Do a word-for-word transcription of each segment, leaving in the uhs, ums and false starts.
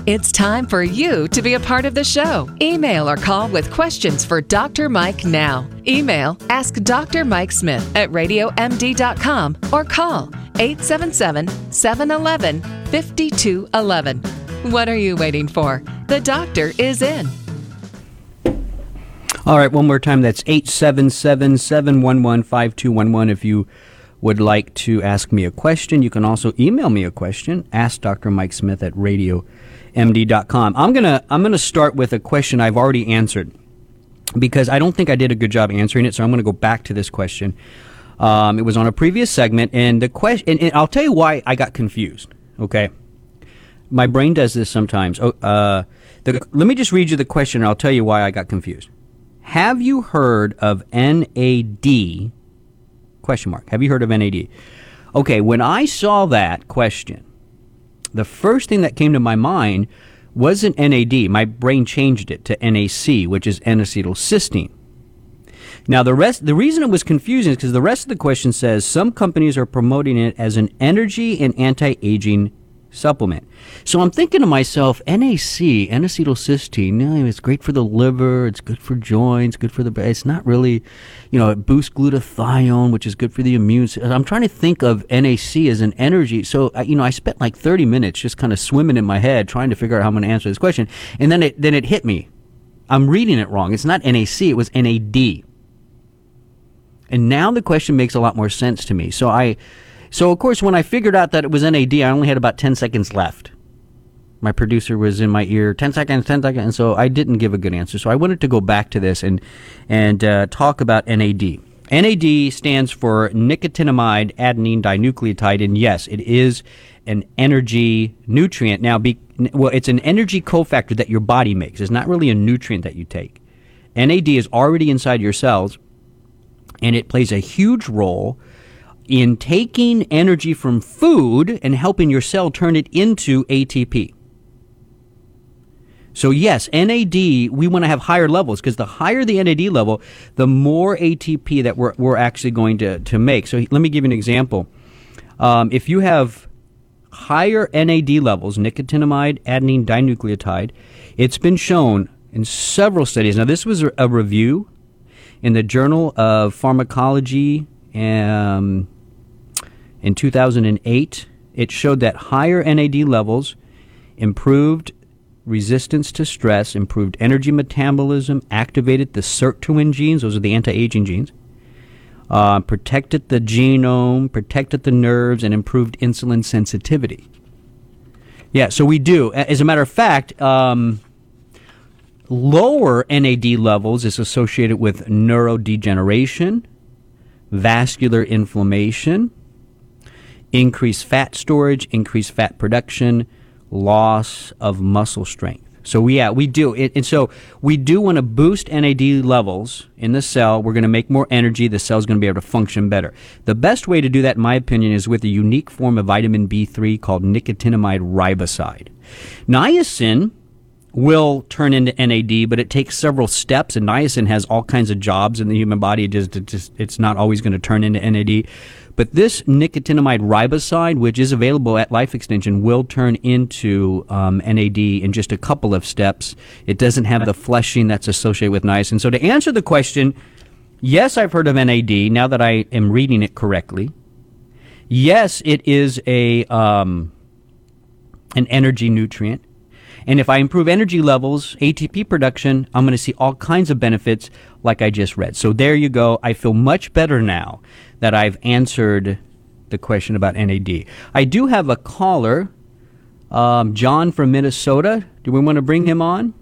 It's time for you to be a part of the show. Email or call with questions for Doctor Mike now. Email ask Doctor Mike Smith at radio m d dot com or call eight seven seven, seven one one, five two one one. What are you waiting for? The doctor is in. All right, one more time. That's eight seven seven, seven one one, five two one one. If you would like to ask me a question, you can also email me a question. Ask Doctor Mike Smith at radio m d dot com. I'm gonna I'm gonna start with a question I've already answered because I don't think I did a good job answering it. So I'm gonna go back to this question. Um, it was on a previous segment, and the question. And, and I'll tell you why I got confused. Okay, my brain does this sometimes. Oh, uh, the, let me just read you the question, and I'll tell you why I got confused. Have you heard of N A D? Question mark. Have you heard of N A D? Okay, when I saw that question, the first thing that came to my mind wasn't N A D. My brain changed it to N A C, which is N-acetylcysteine. Now, the rest, the reason it was confusing is because the rest of the question says some companies are promoting it as an energy and anti-aging supplement. So I'm thinking to myself, N A C, N-acetylcysteine, you know, it's great for the liver, it's good for joints, good for the, it's not really, you know, it boosts glutathione, which is good for the immune system. I'm trying to think of N A C as an energy. So, you know, I spent like thirty minutes just kind of swimming in my head trying to figure out how I'm going to answer this question. And then it, then it hit me. I'm reading it wrong. It's not N A C, it was N A D. And now the question makes a lot more sense to me. So I, So, of course, when I figured out that it was N A D, I only had about ten seconds left. My producer was in my ear, ten seconds, ten seconds, and so I didn't give a good answer. So I wanted to go back to this and and uh, talk about N A D. N A D stands for nicotinamide adenine dinucleotide, and yes, it is an energy nutrient. Now, be, well, it's an energy cofactor that your body makes. It's not really a nutrient that you take. N A D is already inside your cells, and it plays a huge role in taking energy from food and helping your cell turn it into A T P. So yes, N A D, we want to have higher levels because the higher the N A D level, the more A T P that we're, we're actually going to, to make. So let me give you an example. Um, if you have higher N A D levels, nicotinamide adenine dinucleotide, it's been shown in several studies. Now this was a, a review in the Journal of Pharmacology um, in two thousand eight. It showed that higher N A D levels improved resistance to stress, improved energy metabolism, activated the sirtuin genes, those are the anti-aging genes, uh, protected the genome, protected the nerves, and improved insulin sensitivity. Yeah, so we do. As a matter of fact, um, lower N A D levels is associated with neurodegeneration, vascular inflammation, increased fat storage, increased fat production, loss of muscle strength. So yeah, we do it, and so we do want to boost N A D levels in the cell. We're going to make more energy. The cell's going to be able to function better. The best way to do that, in my opinion, is with a unique form of vitamin B three called nicotinamide riboside. Niacin will turn into N A D, but it takes several steps, and niacin has all kinds of jobs in the human body. It just, it just, it's not always going to turn into N A D. But this nicotinamide riboside, which is available at Life Extension, will turn into um, N A D in just a couple of steps. It doesn't have the flushing that's associated with niacin. So to answer the question, yes, I've heard of N A D now that I am reading it correctly. Yes, it is a um, an energy nutrient. And if I improve energy levels, A T P production, I'm going to see all kinds of benefits like I just read. So there you go. I feel much better now that I've answered the question about N A D. I do have a caller, um, John from Minnesota. Do we want to bring him on?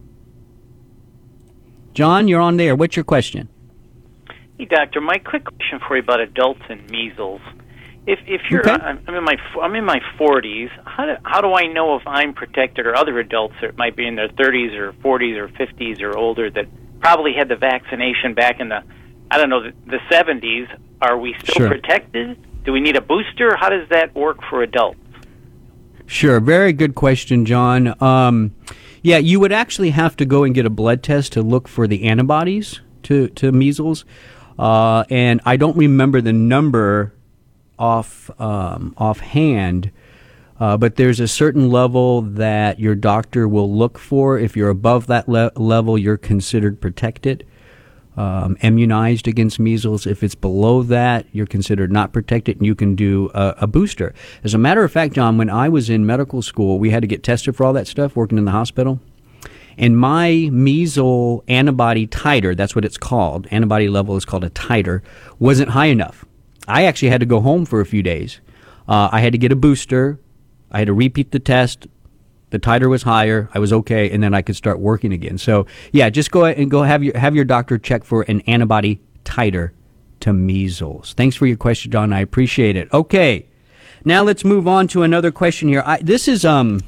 John, you're on there. What's your question? Hey, Doctor. My quick question for you about adults and measles. If if you're, okay. I'm, I'm in my I'm in my forties. How do how do I know if I'm protected or other adults that might be in their thirties or forties or fifties or older that probably had the vaccination back in the I don't know the, the seventies? Are we still Sure. protected? Do we need a booster? How does that work for adults? Sure. Very good question, John. Um, yeah, you would actually have to go and get a blood test to look for the antibodies to to measles, uh, and I don't remember the number off um, offhand, Uh, but there's a certain level that your doctor will look for. If you're above that le- level, you're considered protected, um, immunized against measles. If it's below that, you're considered not protected, and you can do a, a booster. As a matter of fact, John, when I was in medical school, we had to get tested for all that stuff, working in the hospital. And my measles antibody titer, that's what it's called, antibody level is called a titer, wasn't high enough. I actually had to go home for a few days. Uh, I had to get a booster. I had to repeat the test. The titer was higher. I was okay, and then I could start working again. So, yeah, just go ahead and go have your have your doctor check for an antibody titer to measles. Thanks for your question, John. I appreciate it. Okay, now let's move on to another question here. I, this is um.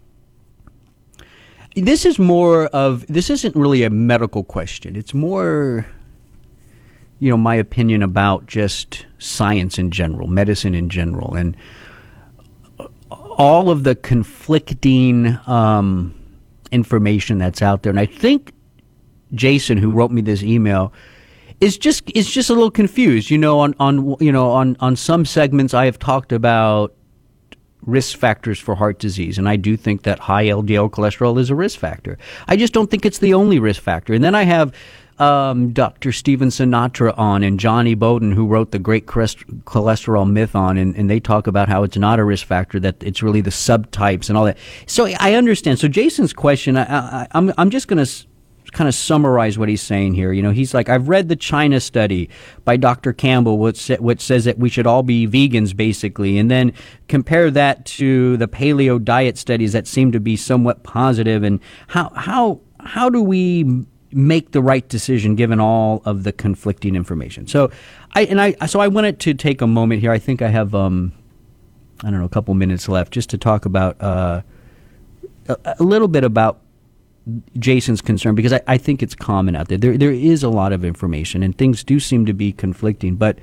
This is more of, this isn't really a medical question. It's more, you know, my opinion about just science in general, medicine in general, and all of the conflicting um, information that's out there. And I think Jason, who wrote me this email, is just is just a little confused. You know, on, on you know on, on some segments I have talked about risk factors for heart disease, and I do think that high L D L cholesterol is a risk factor. I just don't think it's the only risk factor. And then I have um, Doctor Stephen Sinatra on, and Johnny Bowden, who wrote the Great Cholesterol Myth on, and, and they talk about how it's not a risk factor, that it's really the subtypes and all that. So I understand. So Jason's question, I, I, I'm I'm just going to kind of summarize what he's saying here. You know, he's like, I've read the China study by Doctor Campbell, which, which says that we should all be vegans, basically, and then compare that to the paleo diet studies that seem to be somewhat positive. And how how how do we make the right decision given all of the conflicting information? So, I and I so I wanted to take a moment here. I think I have um, I don't know, a couple minutes left just to talk about uh, a, a little bit about Jason's concern, because I, I think it's common out there. There there is a lot of information, and things do seem to be conflicting, but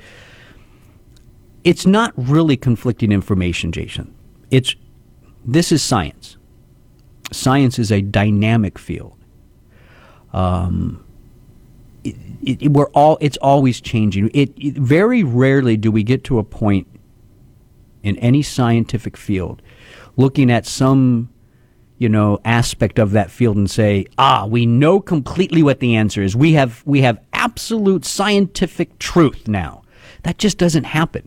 it's not really conflicting information, Jason. It's this is science. Science is a dynamic field. Um, it, it, we're all it's always changing. It, it very rarely do we get to a point in any scientific field looking at some you know, aspect of that field and say, ah, we know completely what the answer is. We have we have absolute scientific truth now. That just doesn't happen.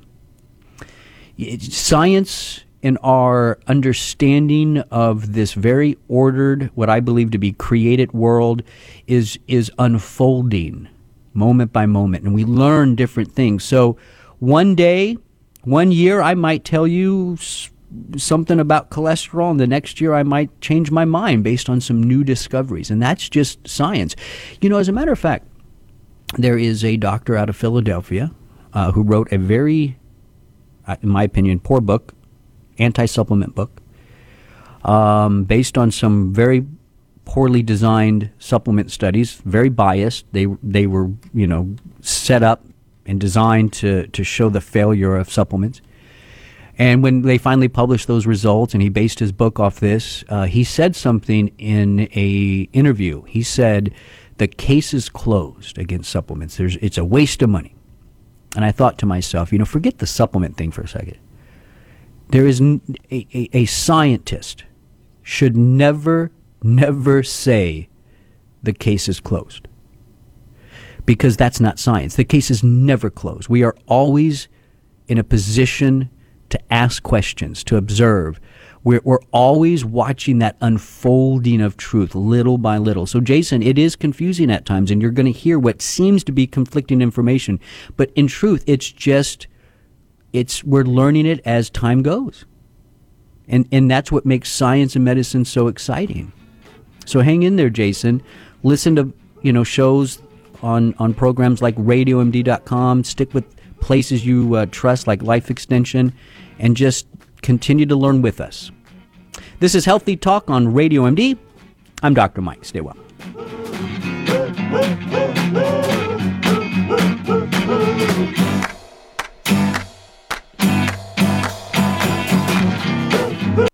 It's science and our understanding of this very ordered, what I believe to be created world is is unfolding moment by moment, and we learn different things. So one day, one year, I might tell you something about cholesterol, and the next year I might change my mind based on some new discoveries, and that's just science. You know, as a matter of fact, there is a doctor out of Philadelphia uh, who wrote a very, uh, in my opinion, poor book, anti-supplement book, um, based on some very poorly designed supplement studies, very biased. They they were, you know, set up and designed to to show the failure of supplements. And when they finally published those results, and he based his book off this, uh, he said something in a interview. He said, the case is closed against supplements. There's, it's a waste of money. And I thought to myself, you know, forget the supplement thing for a second. There is n- a, a, a scientist should never, never say the case is closed. Because that's not science. The case is never closed. We are always in a position to ask questions, to observe. We're, we're always watching that unfolding of truth little by little. So, Jason, it is confusing at times, and you're going to hear what seems to be conflicting information. But in truth, it's just, it's we're learning it as time goes. And, and that's what makes science and medicine so exciting. So hang in there, Jason. Listen to, you know, shows on, on programs like radio M D dot com. Stick with places you uh, trust, like Life Extension, and just continue to learn with us. This is Healthy Talk on Radio M D. I'm Doctor Mike. Stay well.